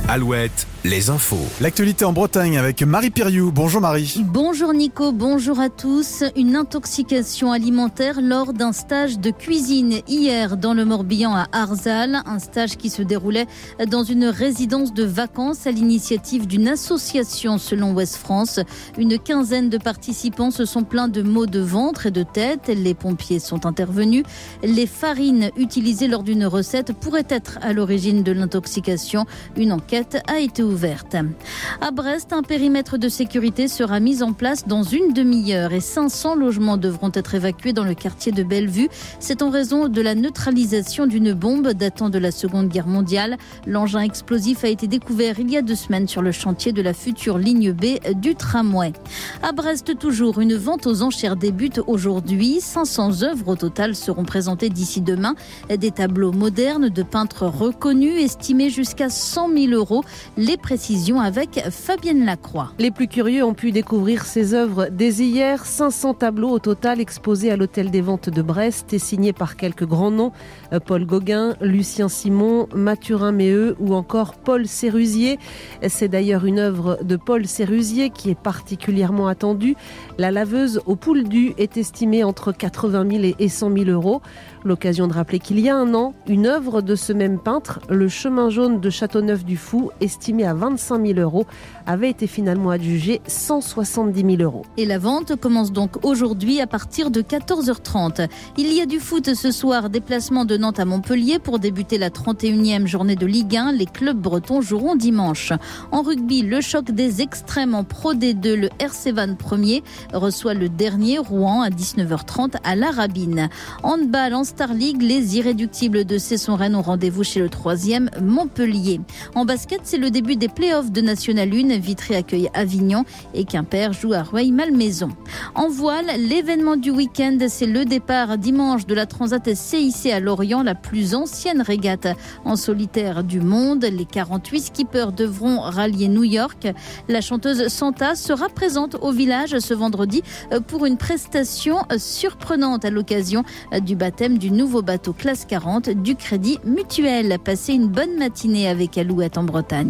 Alouette, les infos. L'actualité en Bretagne avec Marie Piriou. Bonjour Marie. Bonjour Nico, bonjour à tous. Une intoxication alimentaire lors d'un stage de cuisine hier dans le Morbihan à Arzal. Un stage qui se déroulait dans une résidence de vacances à l'initiative d'une association selon Ouest France. Une quinzaine de participants se sont plaints de maux de ventre et de tête. Les pompiers sont intervenus. Les farines utilisées lors d'une recette pourraient être à l'origine de l'intoxication. Une enquête a été ouverte. À Brest, un périmètre de sécurité sera mis en place dans une demi-heure et 500 logements devront être évacués dans le quartier de Bellevue. C'est en raison de la neutralisation d'une bombe datant de la Seconde Guerre mondiale. L'engin explosif a été découvert il y a 2 semaines sur le chantier de la future ligne B du tramway. À Brest toujours, une vente aux enchères débute aujourd'hui. 500 œuvres au total seront présentées d'ici demain. Des tableaux modernes de peintres reconnus estimés jusqu'à 100 000 €. Les précisions avec Fabienne Lacroix. Les plus curieux ont pu découvrir ces œuvres dès hier. 500 tableaux au total exposés à l'Hôtel des Ventes de Brest et signés par quelques grands noms. Paul Gauguin, Lucien Simon, Mathurin Méheux ou encore Paul Sérusier. C'est d'ailleurs une œuvre de Paul Sérusier qui est particulièrement attendue. La laveuse au Pouldu est estimée entre 80 000 et 100 000 €. L'occasion de rappeler qu'il y a un an, une œuvre de ce même peintre, le Chemin jaune de Châteauneuf-du-Fou, estimée à 25 000 €, avait été finalement adjugée 170 000 €. Et la vente commence donc aujourd'hui à partir de 14h30. Il y a du foot ce soir, déplacement de Nantes à Montpellier pour débuter la 31e journée de Ligue 1. Les clubs bretons joueront dimanche. En rugby, le choc des extrêmes en Pro D2, le RC Vannes premier reçoit le dernier Rouen à 19h30 à la Rabine. Handball en Star League, les irréductibles de Cesson-Rennes ont rendez-vous chez le 3e Montpellier. En basket, c'est le début des playoffs de National 1. Vitré accueille Avignon et Quimper joue à Rueil-Malmaison. En voile, l'événement du week-end, c'est le départ dimanche de la Transat CIC à Lorient, la plus ancienne régate en solitaire du monde. Les 48 skippers devront rallier New York. La chanteuse Santa sera présente au village ce vendredi pour une prestation surprenante à l'occasion du baptême du nouveau bateau classe 40 du Crédit Mutuel. Passez une bonne matinée avec Alouette en Bretagne.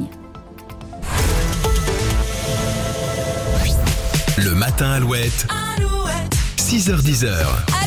Le matin Alouette. 6h-10h.